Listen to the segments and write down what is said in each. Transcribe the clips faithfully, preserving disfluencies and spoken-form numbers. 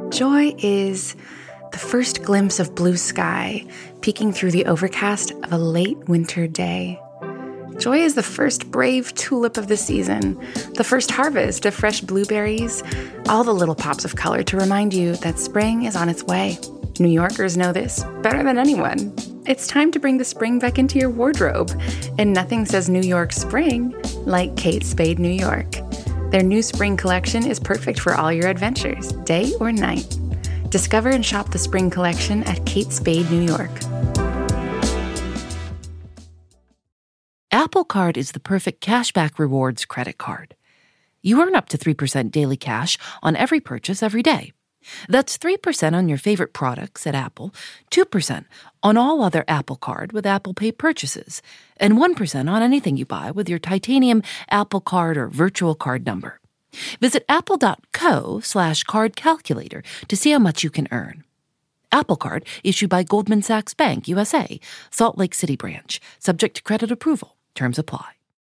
Joy is the first glimpse of blue sky peeking through the overcast of a late winter day. Joy is the first brave tulip of the season, the first harvest of fresh blueberries, all the little pops of color to remind you that spring is on its way. New Yorkers know this better than anyone. It's time to bring the spring back into your wardrobe, and nothing says New York spring like Kate Spade New York. Their new spring collection is perfect for all your adventures, day or night. Discover and shop the spring collection at Kate Spade New York. Apple Card is the perfect cashback rewards credit card. You earn up to three percent daily cash on every purchase every day. That's three percent on your favorite products at Apple, two percent on all other Apple Card with Apple Pay purchases, and one percent on anything you buy with your titanium Apple Card or virtual card number. Visit apple.co slash card calculator to see how much you can earn. Apple Card issued by Goldman Sachs Bank, U S A, Salt Lake City branch, subject to credit approval. Terms apply.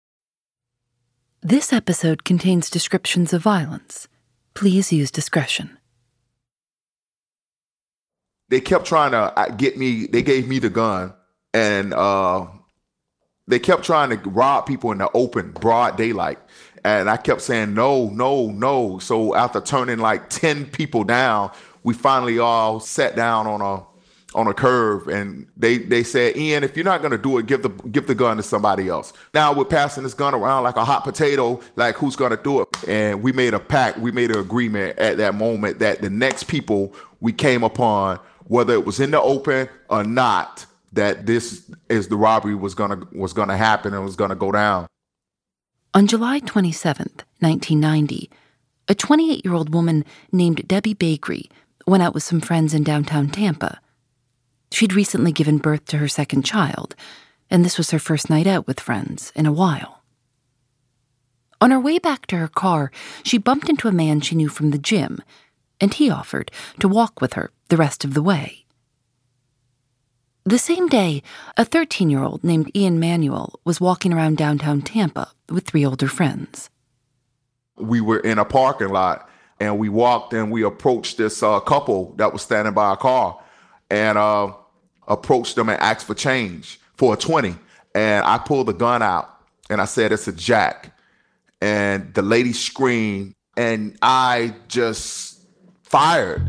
This episode contains descriptions of violence. Please use discretion. They kept trying to get me. They gave me the gun, and uh, they kept trying to rob people in the open, broad daylight. And I kept saying, no, no, no. So after turning like ten people down, we finally all sat down on a on a curve, and they they said, Ian, if you're not gonna do it, give the give the gun to somebody else. Now we're passing this gun around like a hot potato, like who's gonna do it? And we made a pact, we made an agreement at that moment that the next people we came upon, whether it was in the open or not, that this is the robbery was gonna was gonna happen and was gonna go down. On July twenty-seventh, nineteen ninety, a twenty-eight-year-old woman named Debbie Bakery went out with some friends in downtown Tampa. She'd recently given birth to her second child, and this was her first night out with friends in a while. On her way back to her car, she bumped into a man she knew from the gym, and he offered to walk with her the rest of the way. The same day, a thirteen-year-old named Ian Manuel was walking around downtown Tampa with three older friends. We were in a parking lot, and we walked and we approached this uh, couple that was standing by a car, and uh, approached them and asked for change for a twenty. And I pulled the gun out, and I said, it's a jack. And the lady screamed, and I just fired.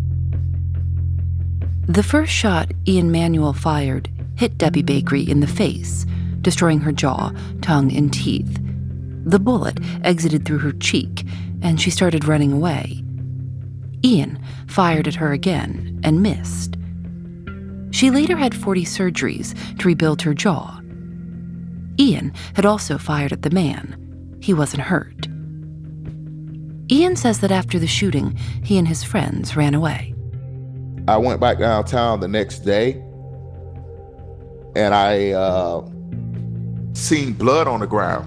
The first shot Ian Manuel fired hit Debbie Bakery in the face, destroying her jaw, tongue, and teeth. The bullet exited through her cheek, and she started running away. Ian fired at her again and missed. She later had forty surgeries to rebuild her jaw. Ian had also fired at the man. He wasn't hurt. Ian says that after the shooting, he and his friends ran away. I went back downtown the next day, and I uh, seen blood on the ground.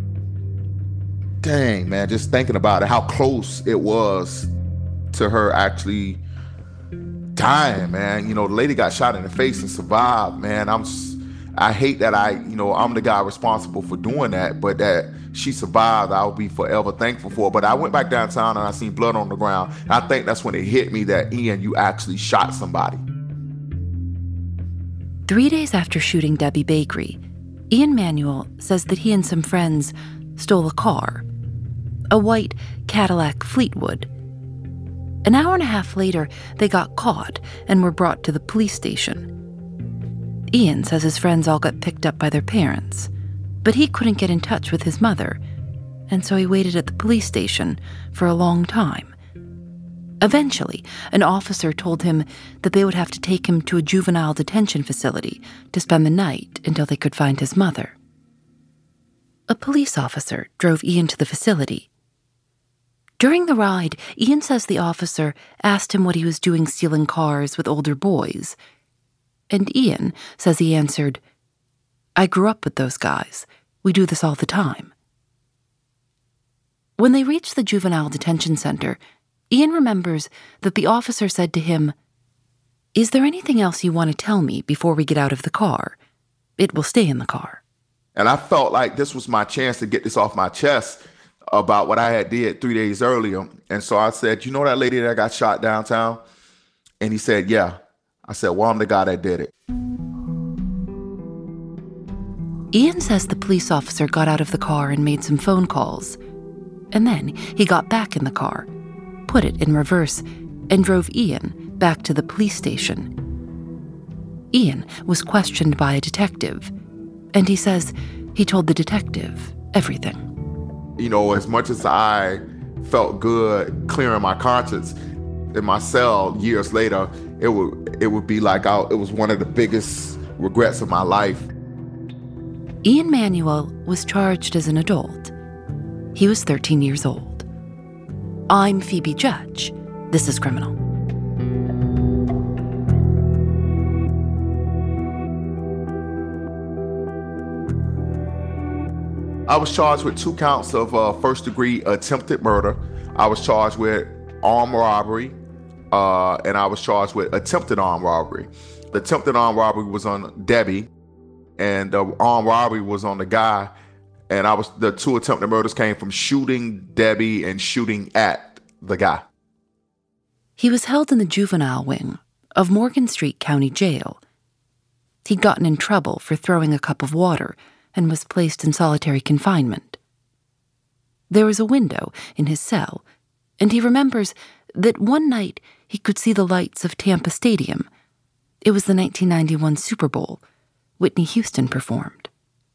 Dang, man, just thinking about it, how close it was to her actually dying, man. You know, the lady got shot in the face and survived, man. I'm, I hate that I, you know, I'm the guy responsible for doing that, but that she survived, I'll be forever thankful for. But I went back downtown and I seen blood on the ground. And I think that's when it hit me that, Ian, you actually shot somebody. Three days after shooting Debbie Bakery, Ian Manuel says that he and some friends stole a car, a white Cadillac Fleetwood. An hour and a half later, they got caught and were brought to the police station. Ian says his friends all got picked up by their parents, but he couldn't get in touch with his mother, and so he waited at the police station for a long time. Eventually, an officer told him that they would have to take him to a juvenile detention facility to spend the night until they could find his mother. A police officer drove Ian to the facility. During the ride, Ian says the officer asked him what he was doing stealing cars with older boys. And Ian says he answered, I grew up with those guys. We do this all the time. When they reached the juvenile detention center, Ian remembers that the officer said to him, Is there anything else you want to tell me before we get out of the car? It will stay in the car. And I felt like this was my chance to get this off my chest. about what I had did three days earlier. And so I said, you know that lady that got shot downtown? And he said, yeah. I said, well, I'm the guy that did it. Ian says the police officer got out of the car and made some phone calls. And then he got back in the car, put it in reverse, and drove Ian back to the police station. Ian was questioned by a detective, and he says he told the detective everything. You know, as much as I felt good clearing my conscience in my cell years later, it would it would be like I, it was one of the biggest regrets of my life. Ian Manuel was charged as an adult. He was thirteen years old. I'm Phoebe Judge. This is Criminal. I was charged with two counts of uh, first-degree attempted murder. I was charged with armed robbery, uh, and I was charged with attempted armed robbery. The attempted armed robbery was on Debbie, and the armed robbery was on the guy. And I was the two attempted murders came from shooting Debbie and shooting at the guy. He was held in the juvenile wing of Morgan Street County Jail. He'd gotten in trouble for throwing a cup of water and was placed in solitary confinement. There was a window in his cell, and he remembers that one night he could see the lights of Tampa Stadium. It was the nineteen ninety-one Super Bowl. Whitney Houston performed.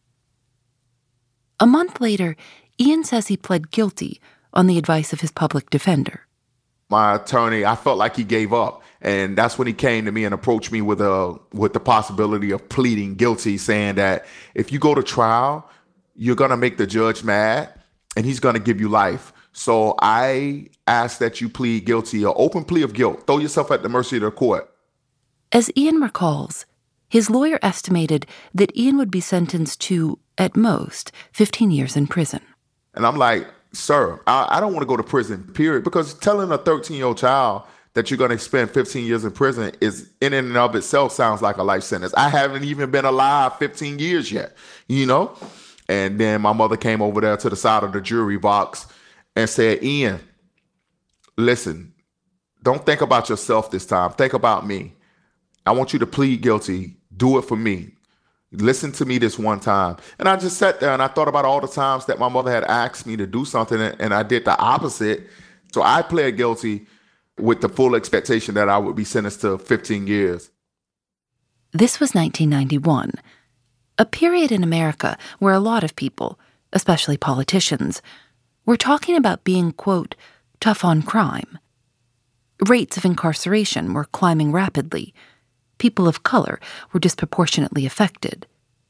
A month later, Ian says he pled guilty on the advice of his public defender. My attorney, I felt like he gave up. And that's when he came to me and approached me with a with the possibility of pleading guilty, saying that if you go to trial, you're going to make the judge mad and he's going to give you life. So I ask that you plead guilty, an open plea of guilt. Throw yourself at the mercy of the court. As Ian recalls, his lawyer estimated that Ian would be sentenced to, at most, fifteen years in prison. And I'm like, sir, I, I don't want to go to prison, period. Because telling a thirteen-year-old child that you're going to spend fifteen years in prison is in and of itself sounds like a life sentence. I haven't even been alive fifteen years yet, you know? And then my mother came over there to the side of the jury box and said, Ian, listen, don't think about yourself this time. Think about me. I want you to plead guilty. Do it for me. Listen to me this one time. And I just sat there and I thought about all the times that my mother had asked me to do something and I did the opposite. So I pled guilty with the full expectation that I would be sentenced to fifteen years. This was nineteen ninety-one, a period in America where a lot of people, especially politicians, were talking about being, quote, tough on crime. Rates of incarceration were climbing rapidly. People of color were disproportionately affected.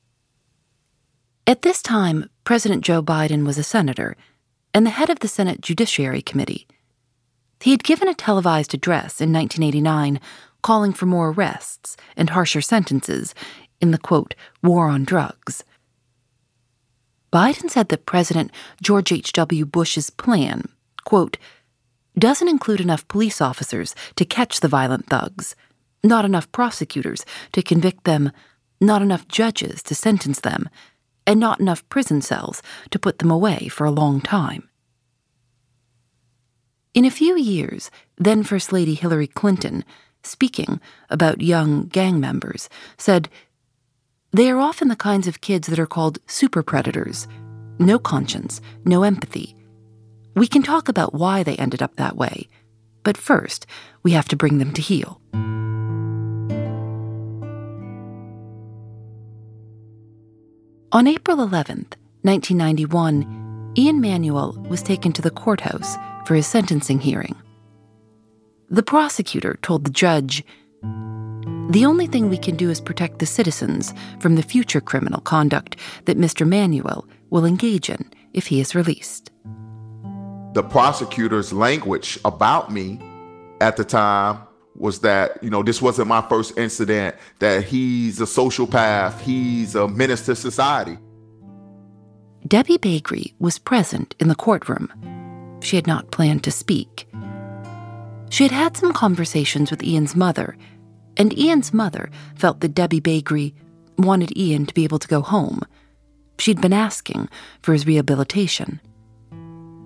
At this time, President Joe Biden was a senator and the head of the Senate Judiciary Committee. He had given a televised address in nineteen eighty-nine calling for more arrests and harsher sentences in the, quote, war on drugs. Biden said that President George H W Bush's plan, quote, doesn't include enough police officers to catch the violent thugs, not enough prosecutors to convict them, not enough judges to sentence them, and not enough prison cells to put them away for a long time. In a few years, then First Lady Hillary Clinton, speaking about young gang members, said, they are often the kinds of kids that are called super predators. No conscience, no empathy. We can talk about why they ended up that way, but first, we have to bring them to heel. On April eleventh, nineteen ninety-one, Ian Manuel was taken to the courthouse for his sentencing hearing. The prosecutor told the judge, the only thing we can do is protect the citizens from the future criminal conduct that Mister Manuel will engage in if he is released. The prosecutor's language about me at the time was that, you know, this wasn't my first incident, that he's a sociopath, he's a menace to society. Debbie Bakery was present in the courtroom. She had not planned to speak. She had had some conversations with Ian's mother, and Ian's mother felt that Debbie Bakery wanted Ian to be able to go home. She'd been asking for his rehabilitation.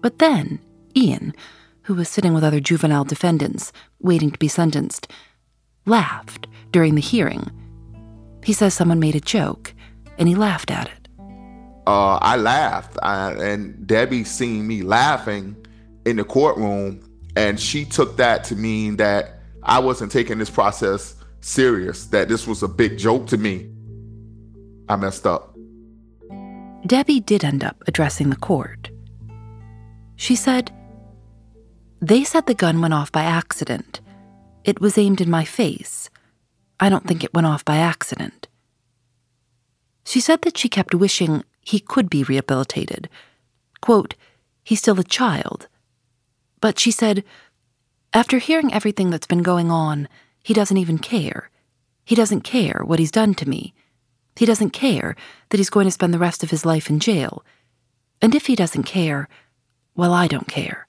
But then, Ian, who was sitting with other juvenile defendants, waiting to be sentenced, laughed during the hearing. He says someone made a joke, and he laughed at it. Uh, I laughed, I, and Debbie seen me laughing in the courtroom, and she took that to mean that I wasn't taking this process serious, that this was a big joke to me. I messed up. Debbie did end up addressing the court. She said, "They said the gun went off by accident. It was aimed in my face. I don't think it went off by accident." She said that she kept wishing he could be rehabilitated. Quote, "He's still a child." But she said, after hearing everything that's been going on, he doesn't even care. He doesn't care what he's done to me. He doesn't care that he's going to spend the rest of his life in jail. And if he doesn't care, well, I don't care.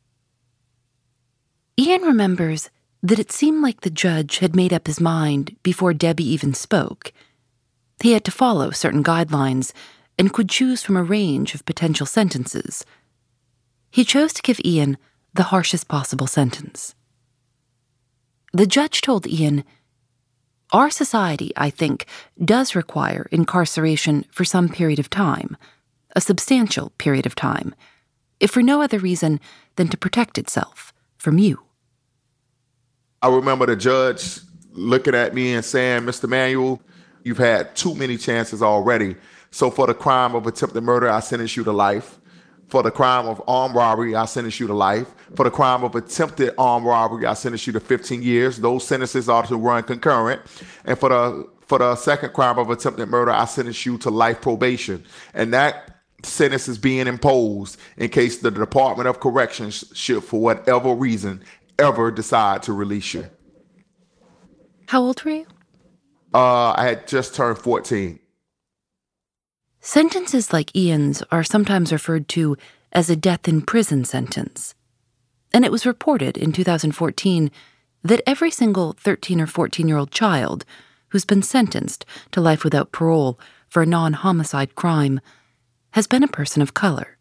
Ian remembers that it seemed like the judge had made up his mind before Debbie even spoke. He had to follow certain guidelines and could choose from a range of potential sentences. He chose to give Ian the harshest possible sentence. The judge told Ian, "Our society, I think, does require incarceration for some period of time, a substantial period of time, if for no other reason than to protect itself from you." I remember the judge looking at me and saying, "Mister Manuel, you've had too many chances already. So for the crime of attempted murder, I sentence you to life. For the crime of armed robbery, I sentence you to life. For the crime of attempted armed robbery, I sentence you to fifteen years. Those sentences are to run concurrent. And for the for the second crime of attempted murder, I sentence you to life probation." And that sentence is being imposed in case the Department of Corrections should, for whatever reason, ever decide to release you. How old were you? Uh, I had just turned fourteen. Sentences like Ian's are sometimes referred to as a death in prison sentence. And it was reported in two thousand fourteen that every single thirteen or fourteen-year-old child who's been sentenced to life without parole for a non-homicide crime has been a person of color.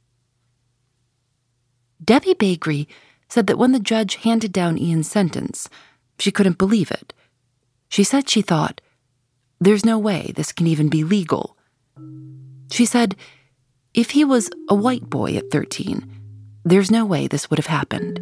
Debbie Bagri said that when the judge handed down Ian's sentence, she couldn't believe it. She said she thought, "There's no way this can even be legal." She said, if he was a white boy at thirteen, there's no way this would have happened.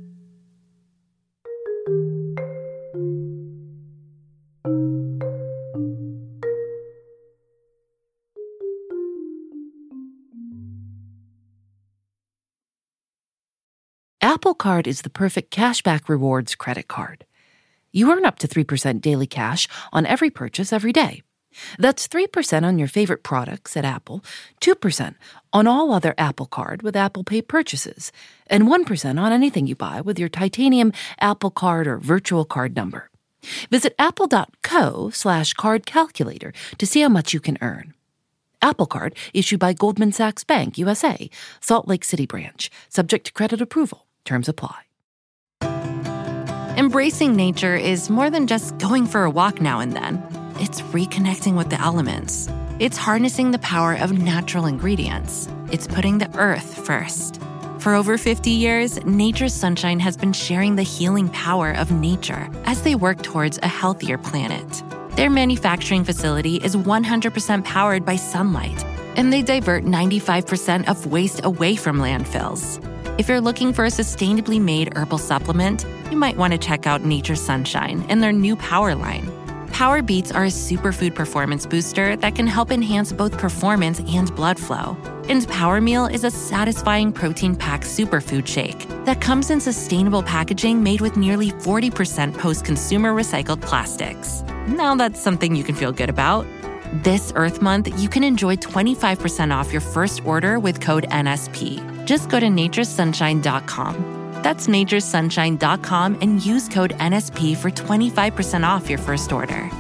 Apple Card is the perfect cashback rewards credit card. You earn up to three percent daily cash on every purchase every day. That's three percent on your favorite products at Apple, two percent on all other Apple Card with Apple Pay purchases, and one percent on anything you buy with your titanium Apple Card or virtual card number. Visit apple.co slash card calculator to see how much you can earn. Apple Card issued by Goldman Sachs Bank, U S A, Salt Lake City branch, subject to credit approval. Terms apply. Embracing nature is more than just going for a walk now and then. It's reconnecting with the elements. It's harnessing the power of natural ingredients. It's putting the earth first. For over fifty years, Nature's Sunshine has been sharing the healing power of nature as they work towards a healthier planet. Their manufacturing facility is one hundred percent powered by sunlight, and they divert ninety-five percent of waste away from landfills. If you're looking for a sustainably made herbal supplement, you might want to check out Nature's Sunshine and their new Power line. Power Beats are a superfood performance booster that can help enhance both performance and blood flow. And Power Meal is a satisfying protein-packed superfood shake that comes in sustainable packaging made with nearly forty percent post-consumer recycled plastics. Now that's something you can feel good about. This Earth Month, you can enjoy twenty-five percent off your first order with code N S P. Just go to natures sunshine dot com. That's natures sunshine dot com and use code N S P for twenty-five percent off your first order.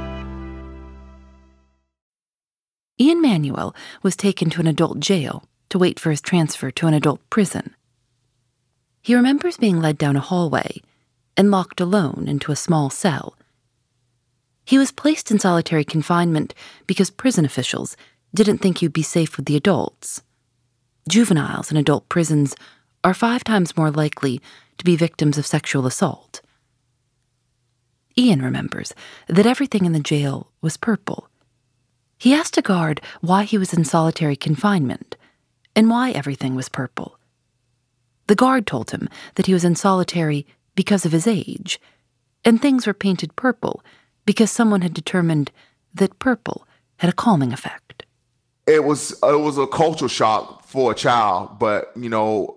Ian Manuel was taken to an adult jail to wait for his transfer to an adult prison. He remembers being led down a hallway and locked alone into a small cell. He was placed in solitary confinement because prison officials didn't think he'd be safe with the adults. Juveniles in adult prisons are five times more likely to be victims of sexual assault. Ian remembers that everything in the jail was purple. He asked a guard why he was in solitary confinement and why everything was purple. The guard told him that he was in solitary because of his age, and things were painted purple because someone had determined that purple had a calming effect. It was it was a cultural shock for a child, but you know,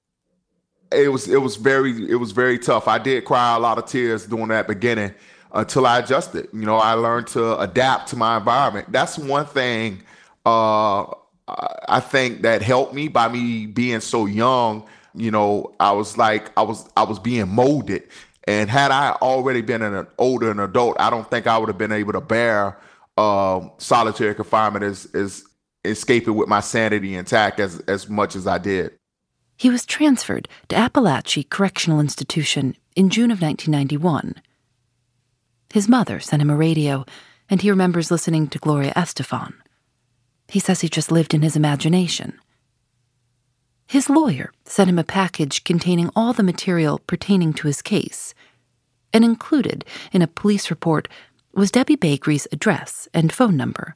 it was it was very it was very tough. I did cry a lot of tears during that beginning until I adjusted. You know, I learned to adapt to my environment. That's one thing uh, I think that helped me by me being so young. You know, I was like I was I was being molded. And had I already been an older an adult, I don't think I would have been able to bear uh, solitary confinement as, as escaping with my sanity intact as, as much as I did. He was transferred to Apalachee Correctional Institution in June of nineteen ninety-one. His mother sent him a radio, and he remembers listening to Gloria Estefan. He says he just lived in his imagination. His lawyer sent him a package containing all the material pertaining to his case, and included in a police report was Debbie Bakery's address and phone number.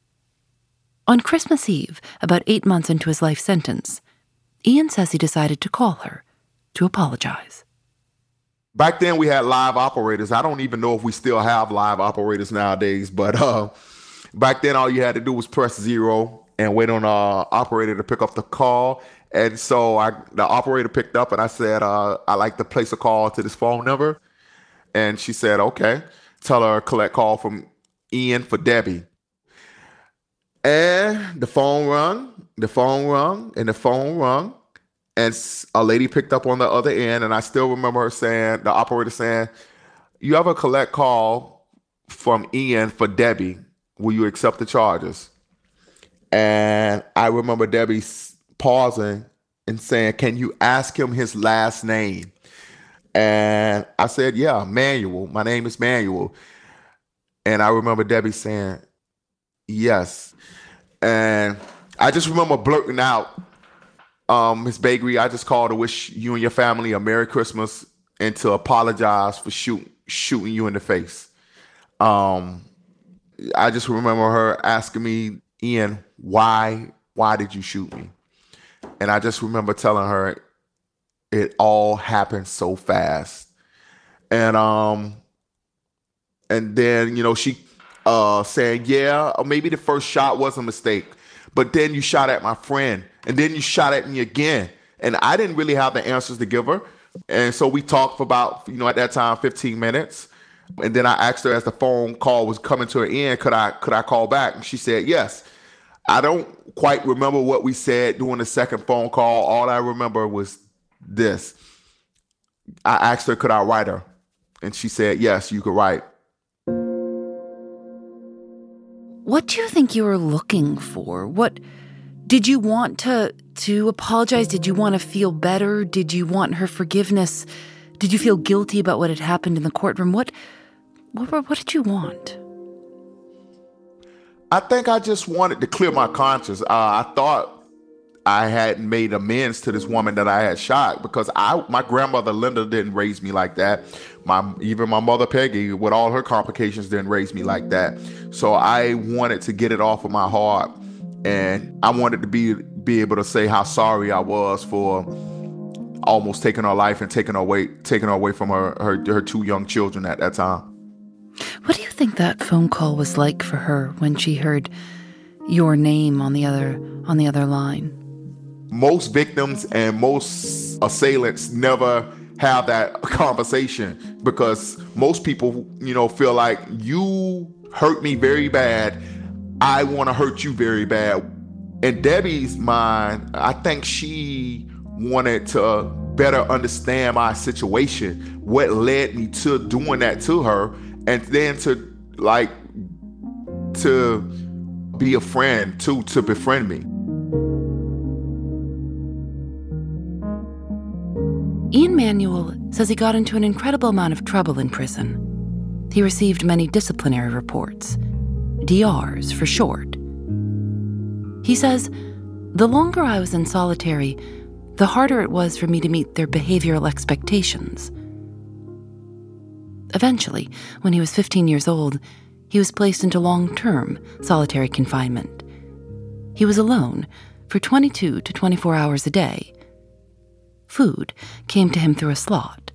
On Christmas Eve, about eight months into his life sentence, Ian says he decided to call her to apologize. Back then we had live operators. I don't even know if we still have live operators nowadays, but uh, back then all you had to do was press zero and wait on an operator to pick up the call. And so I, the operator picked up and I said, uh, I'd like to place a call to this phone number. And she said, okay, tell her collect call from Ian for Debbie. And the phone rung, the phone rung, and the phone rung. And a lady picked up on the other end. And I still remember her saying, the operator saying, you have a collect call from Ian for Debbie. Will you accept the charges? And I remember Debbie pausing and saying, can you ask him his last name? And I said, yeah, Manuel. My name is Manuel. And I remember Debbie saying, yes. And I just remember blurting out, um, Miss Bakery, I just called to wish you and your family a Merry Christmas and to apologize for shoot, shooting you in the face. Um, I just remember her asking me, Ian, why, why did you shoot me? And I just remember telling her it all happened so fast. And um, and then, you know, she uh, saying, yeah, maybe the first shot was a mistake. But then you shot at my friend. And then you shot at me again. And I didn't really have the answers to give her. And so we talked for about, you know, at that time, fifteen minutes. And then I asked her as the phone call was coming to an end, could I could I call back? And she said, yes. I don't quite remember what we said during the second phone call. All I remember was this. I asked her, could I write her? And she said, yes, you could write. What do you think you were looking for? What did you want to to apologize? Did you want to feel better? Did you want her forgiveness? Did you feel guilty about what had happened in the courtroom? What what, what did you want? I think I just wanted to clear my conscience. Uh, I thought I had made amends to this woman that I had shot because I, my grandmother Linda didn't raise me like that. My even my mother Peggy, with all her complications, didn't raise me like that. So I wanted to get it off of my heart, and I wanted to be be able to say how sorry I was for almost taking her life and taking her away, taking her away from her her, her two young children at that time. What do you think that phone call was like for her when she heard your name on the other on the other line? Most victims and most assailants never have that conversation because most people, you know, feel like you hurt me very bad. I want to hurt you very bad. In Debbie's mind, I think she wanted to better understand my situation, what led me to doing that to her, and then to like to be a friend too, to befriend me. Ian Manuel says he got into an incredible amount of trouble in prison. He received many disciplinary reports, D Rs for short. He says The longer I was in solitary, the harder it was for me to meet their behavioral expectations. Eventually, when he was fifteen years old, he was placed into long-term solitary confinement. He was alone for twenty-two to twenty-four hours a day. Food came to him through a slot.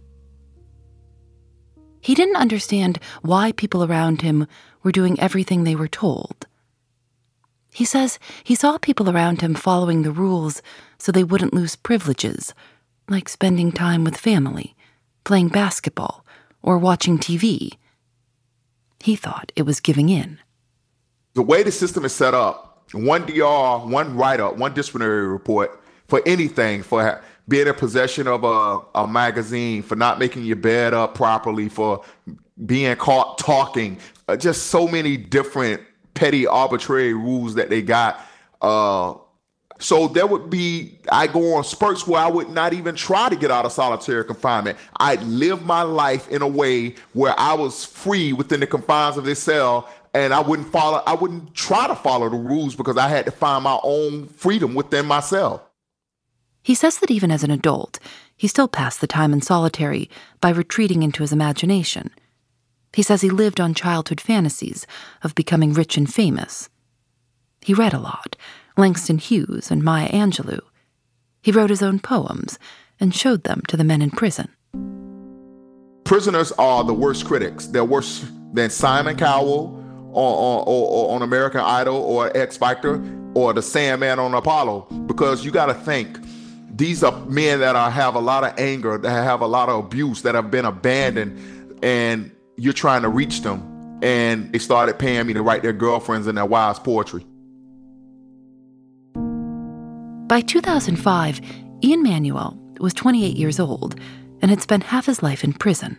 He didn't understand why people around him were doing everything they were told. He says he saw people around him following the rules so they wouldn't lose privileges, like spending time with family, playing basketball, or watching T V. He thought it was giving in. The way the system is set up, one D R, one write-up, one disciplinary report for anything, for being in possession of a, a magazine, for not making your bed up properly, for being caught talking, uh, just so many different petty arbitrary rules that they got. Uh, so there would be, I go on spurts where I would not even try to get out of solitary confinement. I'd live my life in a way where I was free within the confines of this cell, and I wouldn't follow, I wouldn't try to follow the rules because I had to find my own freedom within myself. He says that even as an adult, he still passed the time in solitary by retreating into his imagination. He says he lived on childhood fantasies of becoming rich and famous. He read a lot, Langston Hughes and Maya Angelou. He wrote his own poems and showed them to the men in prison. Prisoners are the worst critics. They're worse than Simon Cowell on, on, on, on American Idol or X Factor or the Sandman on Apollo, because you got to think, these are men that are, have a lot of anger, that have a lot of abuse, that have been abandoned, and you're trying to reach them. And they started paying me to write their girlfriends and their wives' poetry. By two thousand five, Ian Manuel was twenty-eight years old and had spent half his life in prison.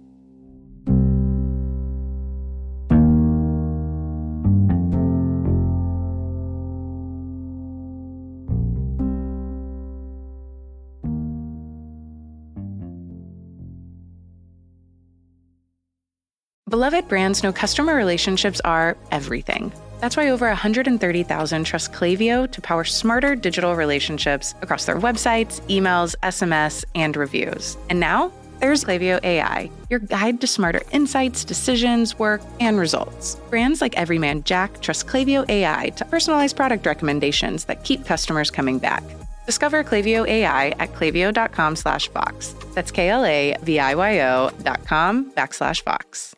Beloved brands know customer relationships are everything. That's why over one hundred thirty thousand trust Klaviyo to power smarter digital relationships across their websites, emails, S M S, and reviews. And now, there's Klaviyo A I, your guide to smarter insights, decisions, work, and results. Brands like Everyman Jack trust Klaviyo A I to personalize product recommendations that keep customers coming back. Discover Klaviyo A I at klaviyo.com slash Vox. That's K-L-A-V-I-Y-O dot com backslash Vox.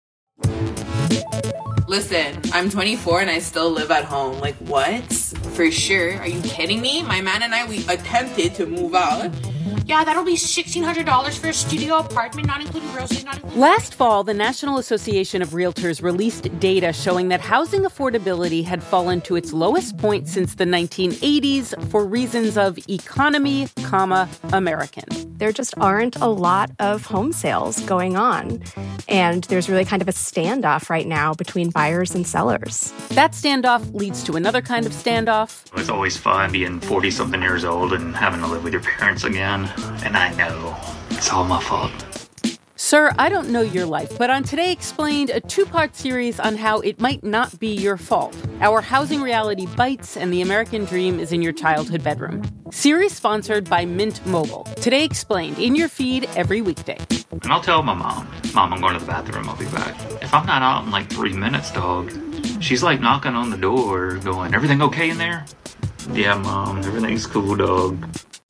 Listen, I'm twenty-four and I still live at home. Like, what? For sure. Are you kidding me? My man and I, we attempted to move out. Yeah, that'll be sixteen hundred dollars for a studio apartment, not including groceries, not including... Last fall, the National Association of Realtors released data showing that housing affordability had fallen to its lowest point since the nineteen eighties for reasons of economy, comma, American. There just aren't a lot of home sales going on. And there's really kind of a standoff right now between buyers and sellers. That standoff leads to another kind of standoff. It's always fun being forty-something years old and having to live with your parents again. And I know it's all my fault. Sir, I don't know your life, but on Today Explained, a two-part series on how it might not be your fault. Our housing reality bites and the American dream is in your childhood bedroom. Series sponsored by Mint Mobile. Today Explained, in your feed every weekday. And I'll tell my mom, Mom, I'm going to the bathroom, I'll be back. If I'm not out in like three minutes, dog, she's like knocking on the door going, everything okay in there? Yeah, Mom, everything's cool, dog.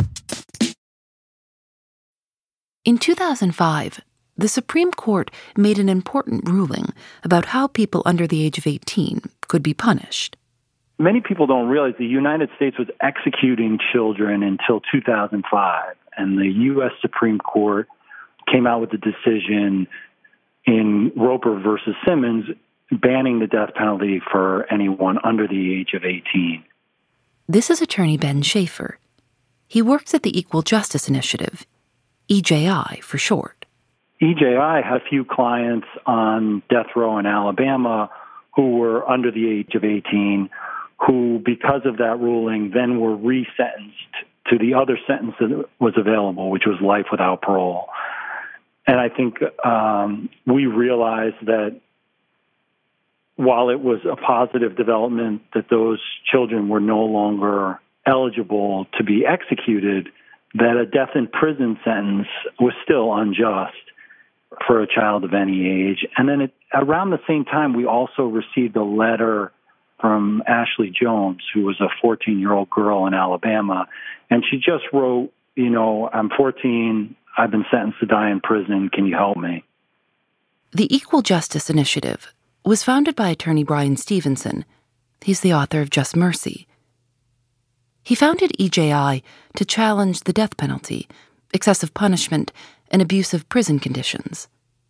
In two thousand five, the Supreme Court made an important ruling about how people under the age of eighteen could be punished. Many people don't realize the United States was executing children until two thousand five, and the U S Supreme Court came out with a decision in Roper versus Simmons banning the death penalty for anyone under the age of eighteen. This is attorney Ben Schaefer. He works at the Equal Justice Initiative, E J I for short. E J I had a few clients on death row in Alabama who were under the age of eighteen, who, because of that ruling, then were resentenced to the other sentence that was available, which was life without parole. And I think um, we realized that while it was a positive development that those children were no longer eligible to be executed, that a death in prison sentence was still unjust for a child of any age. And then it, around the same time, we also received a letter from Ashley Jones, who was a fourteen-year-old girl in Alabama. And she just wrote, you know, I'm fourteen, I've been sentenced to die in prison, can you help me? The Equal Justice Initiative was founded by attorney Brian Stevenson. He's the author of Just Mercy. He founded E J I to challenge the death penalty, excessive punishment, and abusive prison conditions.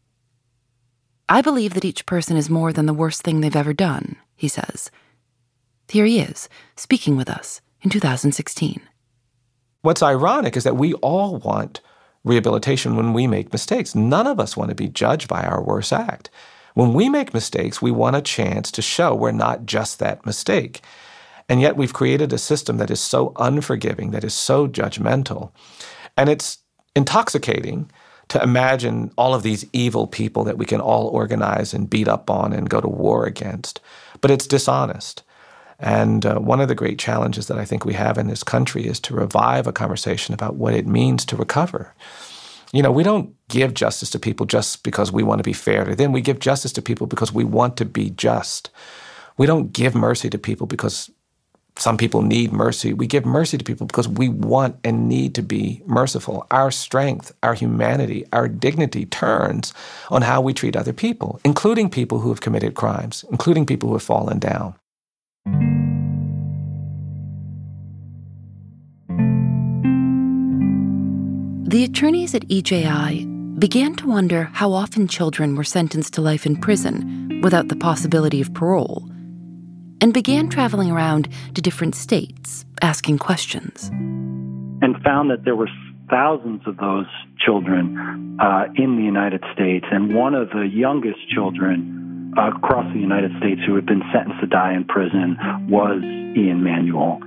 I believe that each person is more than the worst thing they've ever done, he says. Here he is, speaking with us in two thousand sixteen. What's ironic is that we all want rehabilitation when we make mistakes. None of us want to be judged by our worst act. When we make mistakes, we want a chance to show we're not just that mistake. And yet we've created a system that is so unforgiving, that is so judgmental. And it's intoxicating to imagine all of these evil people that we can all organize and beat up on and go to war against. But it's dishonest. And uh, one of the great challenges that I think we have in this country is to revive a conversation about what it means to recover. You know, we don't give justice to people just because we want to be fair to them. We give justice to people because we want to be just. We don't give mercy to people because some people need mercy. We give mercy to people because we want and need to be merciful. Our strength, our humanity, our dignity turns on how we treat other people, including people who have committed crimes, including people who have fallen down. The attorneys at E J I began to wonder how often children were sentenced to life in prison without the possibility of parole, and began traveling around to different states, asking questions. And found that there were thousands of those children uh, in the United States. And one of the youngest children uh, across the United States who had been sentenced to die in prison was Ian Manuel.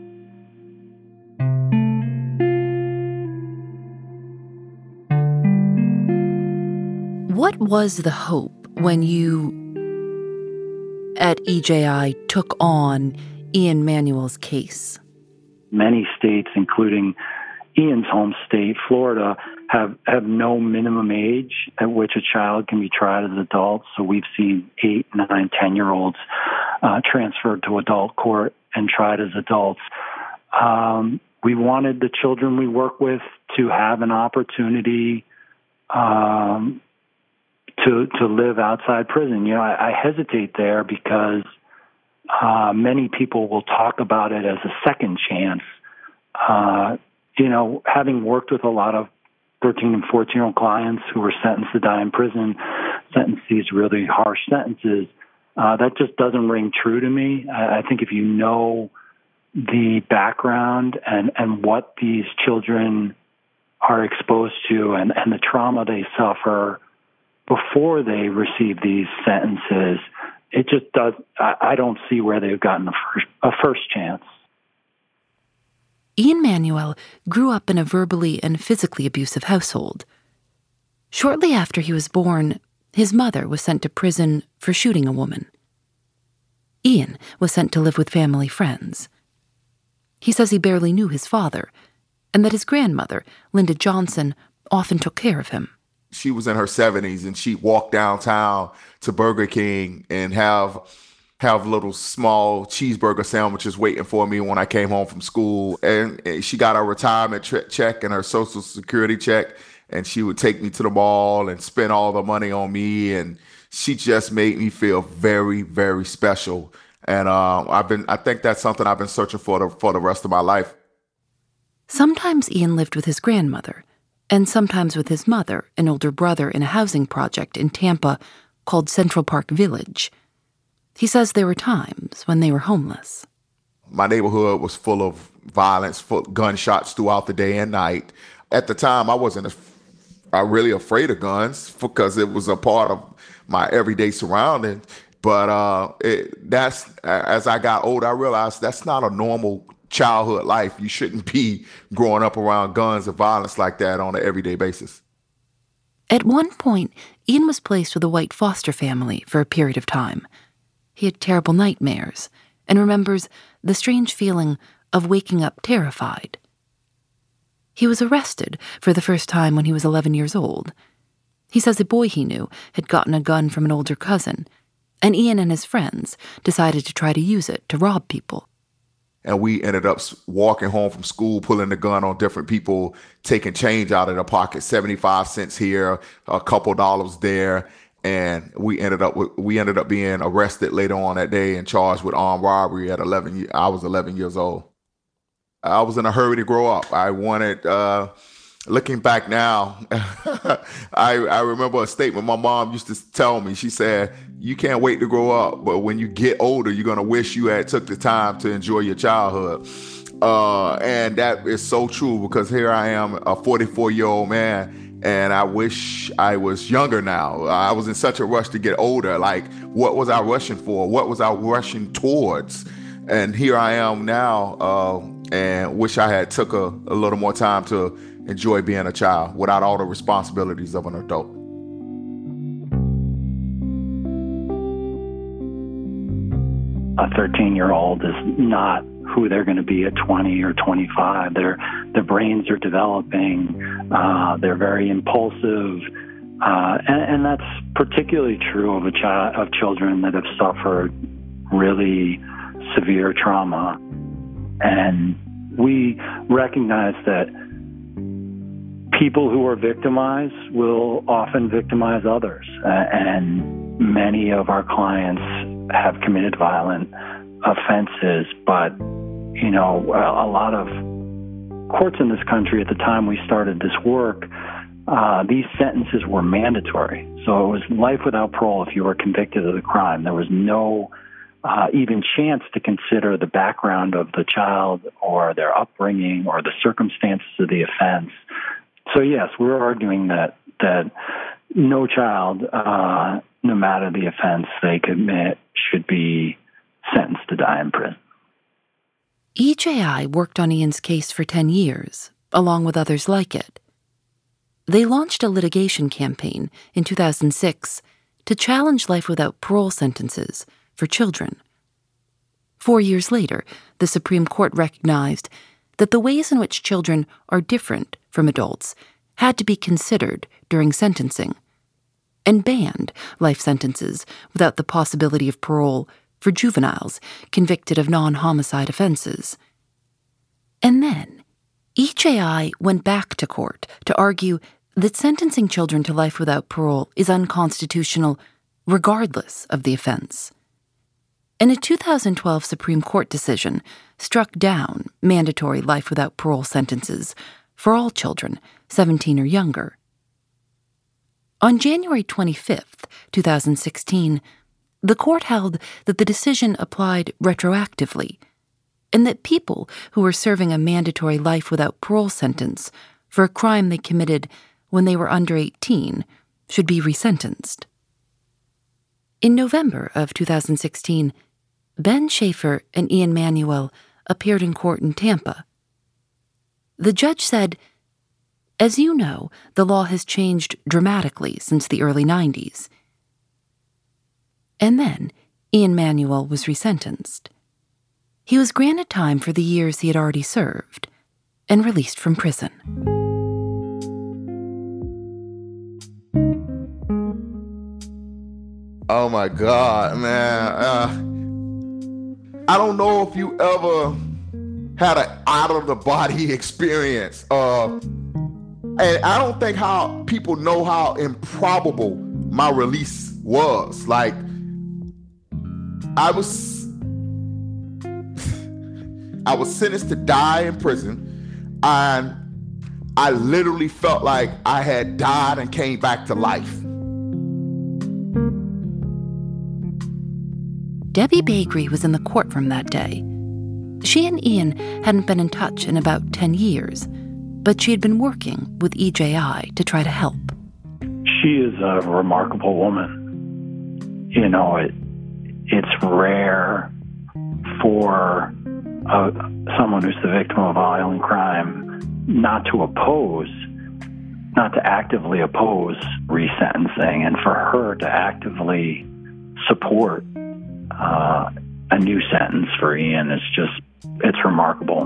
What was the hope when you, at E J I, took on Ian Manuel's case? Many states, including Ian's home state, Florida, have, have no minimum age at which a child can be tried as adults. So we've seen eight, nine, ten-year-olds uh, transferred to adult court and tried as adults. Um, we wanted the children we work with to have an opportunity um, to to live outside prison. You know, I, I hesitate there because uh, many people will talk about it as a second chance. Uh, you know, having worked with a lot of thirteen and fourteen-year-old clients who were sentenced to die in prison, sentenced these really harsh sentences, uh, that just doesn't ring true to me. I, I think if you know the background and, and what these children are exposed to and, and the trauma they suffer before they receive these sentences, it just does. I, I don't see where they've gotten a first, a first chance. Ian Manuel grew up in a verbally and physically abusive household. Shortly after he was born, his mother was sent to prison for shooting a woman. Ian was sent to live with family friends. He says he barely knew his father, and that his grandmother, Linda Johnson, often took care of him. She was in her seventies, and she'd walk downtown to Burger King and have have little small cheeseburger sandwiches waiting for me when I came home from school. And she got her retirement tre- check and her Social Security check, and she would take me to the mall and spend all the money on me. And she just made me feel very, very special. And uh, I've been, I think that's something I've been searching for the, for the rest of my life. Sometimes Ian lived with his grandmother, and sometimes with his mother, an older brother, in a housing project in Tampa called Central Park Village. He says there were times when they were homeless. My neighborhood was full of violence, full gunshots throughout the day and night. At the time, I wasn't a, really afraid of guns because it was a part of my everyday surroundings. But uh, it, that's as I got older, I realized that's not a normal childhood life. You shouldn't be growing up around guns and violence like that on an everyday basis. At one point, Ian was placed with a white foster family for a period of time. He had terrible nightmares and remembers the strange feeling of waking up terrified. He was arrested for the first time when he was eleven years old. He says a boy he knew had gotten a gun from an older cousin, and Ian and his friends decided to try to use it to rob people. And we ended up walking home from school, pulling the gun on different people, taking change out of their pocket, seventy-five cents here, a couple dollars there. And we ended up we ended up being arrested later on that day and charged with armed robbery at eleven. I was eleven years old. I was in a hurry to grow up. I wanted, uh, looking back now, I, I remember a statement my mom used to tell me. She said, you can't wait to grow up, but when you get older, you're going to wish you had took the time to enjoy your childhood. Uh, and that is so true, because here I am, a forty-four-year-old man, and I wish I was younger now. I was in such a rush to get older. Like, what was I rushing for? What was I rushing towards? And here I am now, uh, and wish I had took a, a little more time to enjoy being a child without all the responsibilities of an adult. A thirteen-year-old is not who they're going to be at twenty or twenty-five. Their their brains are developing. Uh, they're very impulsive, uh, and, and that's particularly true of a child of children that have suffered really severe trauma. And we recognize that people who are victimized will often victimize others, uh, and many of our clients have committed violent offenses, but, you know, a lot of courts in this country at the time we started this work, uh, these sentences were mandatory. So it was life without parole if you were convicted of the crime. There was no uh, even chance to consider the background of the child or their upbringing or the circumstances of the offense. So yes, we're arguing that that no child, uh, no matter the offense they commit, should be sentenced to die in prison. E J I worked on Ian's case for ten years, along with others like it. They launched a litigation campaign in two thousand six to challenge life without parole sentences for children. Four years later, the Supreme Court recognized that the ways in which children are different from adults had to be considered during sentencing, and banned life sentences without the possibility of parole for juveniles convicted of non-homicide offenses. And then, E J I went back to court to argue that sentencing children to life without parole is unconstitutional regardless of the offense. And a two thousand twelve Supreme Court decision struck down mandatory life without parole sentences for all children seventeen or younger. On January twenty-fifth, two thousand sixteen, the court held that the decision applied retroactively, and that people who were serving a mandatory life without parole sentence for a crime they committed when they were under eighteen should be resentenced. In November of two thousand sixteen, Ben Schaefer and Ian Manuel appeared in court in Tampa. The judge said, "As you know, the law has changed dramatically since the early nineties. And then Ian Manuel was resentenced. He was granted time for the years he had already served and released from prison. Oh my God, man. Uh, I don't know if you ever had an out-of-the-body experience. Uh, and I don't think how people know how improbable my release was. Like, I was, I was sentenced to die in prison, and I literally felt like I had died and came back to life. Debbie Bakery was in the courtroom that day. She and Ian hadn't been in touch in about ten years, but she had been working with E J I to try to help. She is a remarkable woman. You know, it it's rare for uh, someone who's the victim of violent crime not to oppose, not to actively oppose resentencing, and for her to actively support uh, a new sentence for Ian is just it's remarkable.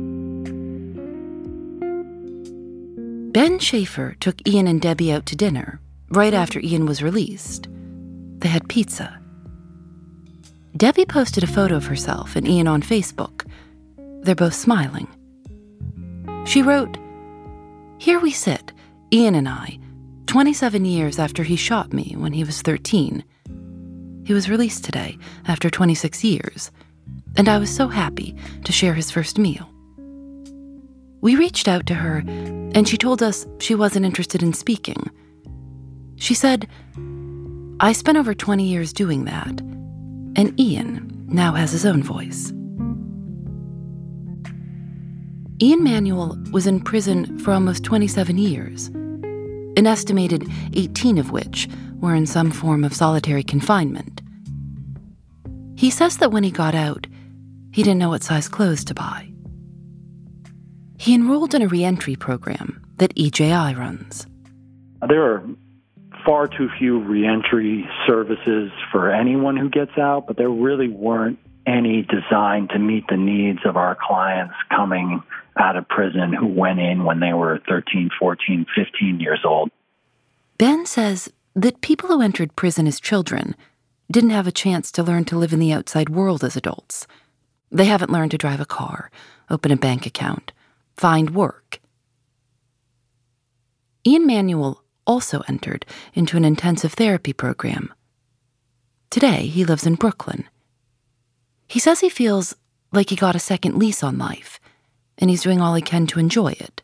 Ben Schaefer took Ian and Debbie out to dinner right after Ian was released. They had pizza. Debbie posted a photo of herself and Ian on Facebook. They're both smiling. She wrote, "Here we sit, Ian and I, twenty-seven years after he shot me when he was thirteen. He was released today after twenty-six years, and I was so happy to share his first meal." We reached out to her, and she told us she wasn't interested in speaking. She said, "I spent over twenty years doing that, and Ian now has his own voice." Ian Manuel was in prison for almost twenty-seven years, an estimated eighteen of which were in some form of solitary confinement. He says that when he got out, he didn't know what size clothes to buy. He enrolled in a reentry program that E J I runs. There are far too few reentry services for anyone who gets out, but there really weren't any designed to meet the needs of our clients coming out of prison who went in when they were thirteen, fourteen, fifteen years old. Ben says that people who entered prison as children didn't have a chance to learn to live in the outside world as adults. They haven't learned to drive a car, open a bank account, find work. Ian Manuel also entered into an intensive therapy program. Today, he lives in Brooklyn. He says he feels like he got a second lease on life, and he's doing all he can to enjoy it.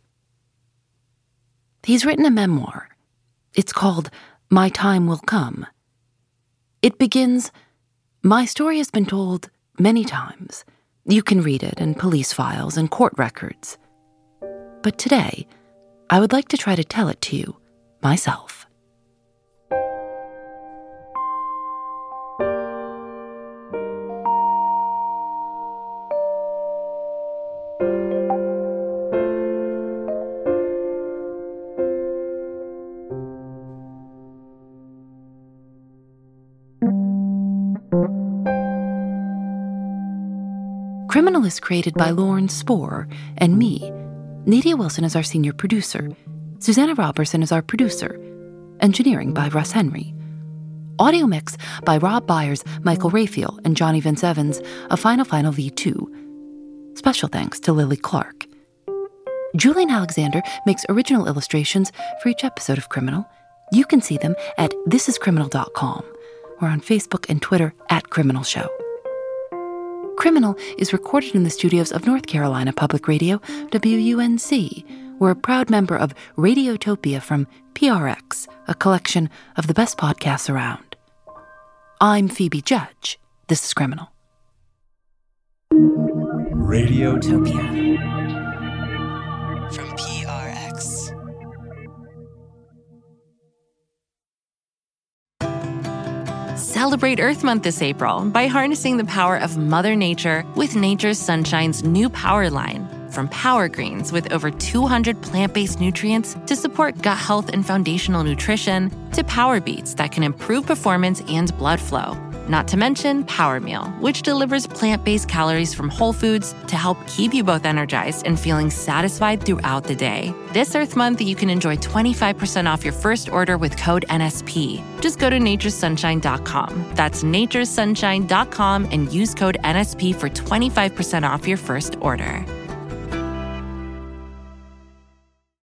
He's written a memoir. It's called My Time Will Come. It begins, "My story has been told many times. You can read it in police files and court records. But today, I would like to try to tell it to you myself." Criminal is created by Lauren Spohr and me. Nadia Wilson is our senior producer. Susanna Robertson is our producer. Engineering by Russ Henry. Audio mix by Rob Byers, Michael Raphael, and Johnny Vince Evans of Final Final V two. Special thanks to Lily Clark. Julian Alexander makes original illustrations for each episode of Criminal. You can see them at this is criminal dot com or on Facebook and Twitter at Criminal Show. Criminal is recorded in the studios of North Carolina Public Radio, W U N C. We're a proud member of Radiotopia from P R X, a collection of the best podcasts around. I'm Phoebe Judge. This is Criminal. Radiotopia from P R X. Celebrate Earth Month this April by harnessing the power of Mother Nature with Nature's Sunshine's new Power line. From Power Greens with over two hundred plant-based nutrients to support gut health and foundational nutrition, to Power Beets that can improve performance and blood flow. Not to mention Power Meal, which delivers plant-based calories from whole foods to help keep you both energized and feeling satisfied throughout the day. This Earth Month, you can enjoy twenty-five percent off your first order with code N S P. Just go to natures sunshine dot com. That's natures sunshine dot com and use code N S P for twenty-five percent off your first order.